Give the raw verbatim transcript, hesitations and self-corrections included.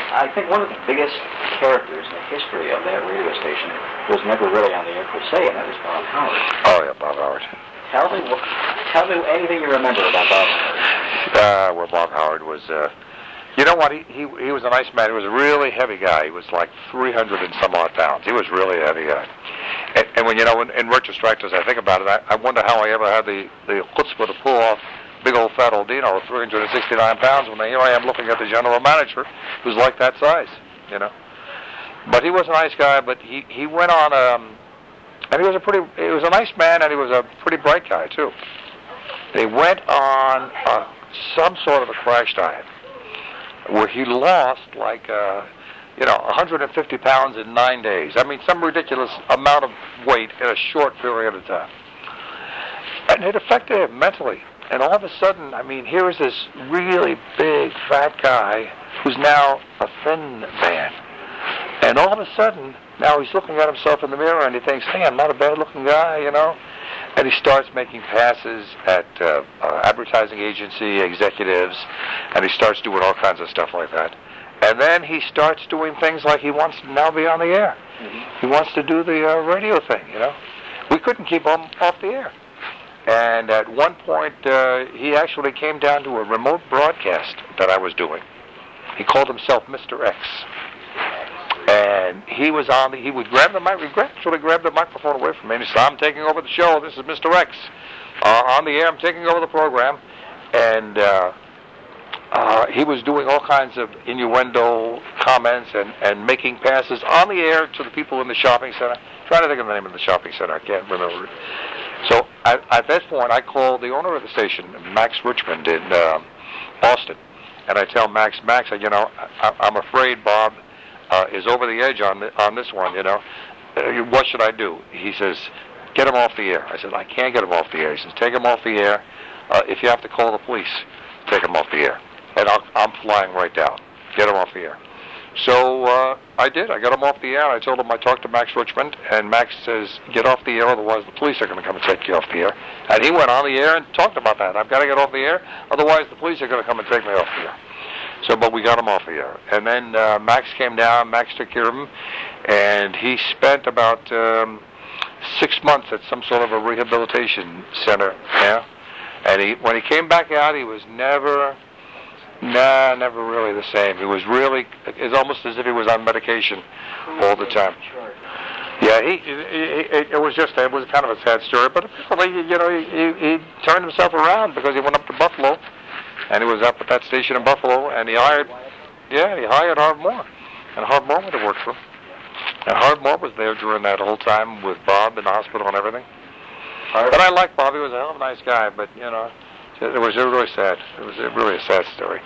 I think one of the biggest characters in the history of that radio station was never really on the air per se, and that was Bob Howard. Oh, yeah, Bob Howard. Tell me, tell me anything you remember about Bob Howard. Uh, well, Bob Howard was, uh, you know what, he, he he was a nice man. He was a really heavy guy. He was like three hundred and some odd pounds. He was really a heavy guy. And, and when, you know, in, in retrospect, as I think about it, I, I wonder how I ever had the, the chutzpah to pull off big old fat old Dino with three hundred sixty-nine pounds when here I am looking at the general manager who's like that size, you know. But he was a nice guy, but he, he went on, um, and he was a pretty, he was a nice man, and he was a pretty bright guy, too. They went on uh, some sort of a crash diet where he lost like, uh, you know, one hundred fifty pounds in nine days. I mean, some ridiculous amount of weight in a short period of time. And it affected him mentally. And all of a sudden, I mean, here is this really big, fat guy who's now a thin man. And all of a sudden, now he's looking at himself in the mirror and he thinks, hey, I'm not a bad-looking guy, you know. And he starts making passes at uh, uh, advertising agency executives, and he starts doing all kinds of stuff like that. And then he starts doing things like he wants to now be on the air. Mm-hmm. He wants to do the uh, radio thing, you know. We couldn't keep him off the air. And at one point, uh, he actually came down to a remote broadcast that I was doing. He called himself Mister X. And he was on the, he would grab the mic, he actually grabbed the microphone away from me and he said, I'm taking over the show, this is Mister X. Uh, on the air, I'm taking over the program. And uh, uh, he was doing all kinds of innuendo comments and, and making passes on the air to the people in the shopping center. I'm trying to think of the name of the shopping center, I can't remember it. So at, at that point, I called the owner of the station, Max Richmond in uh, Boston, and I tell Max, Max, you know, I, I'm afraid Bob uh, is over the edge on the, on this one. You know, uh, what should I do? He says, get him off the air. I said, I can't get him off the air. He says, take him off the air. Uh, if you have to call the police, take him off the air, and I'll, I'm flying right down. Get him off the air. So uh, I did. I got him off the air. I told him I talked to Max Richmond, and Max says, get off the air, otherwise the police are going to come and take you off the air. And he went on the air and talked about that. I've got to get off the air, otherwise the police are going to come and take me off the air. So, but we got him off the air. And then uh, Max came down, Max took care of him, and he spent about um, six months at some sort of a rehabilitation center. Yeah. And he, when he came back out, he was never... Nah, never really the same. He was really, it's almost as if he was on medication all the time. Yeah, he, he, he it was just, it was kind of a sad story, but apparently, you know, he, he, he turned himself around because he went up to Buffalo, and he was up at that station in Buffalo, and he hired, yeah, he hired Harv Moore, and Harv Moore went to work for him. And Harv Moore was there during that whole time with Bob in the hospital and everything. But I liked Bob. He was a hell of a nice guy, but, you know, it was really sad. It was really a sad story.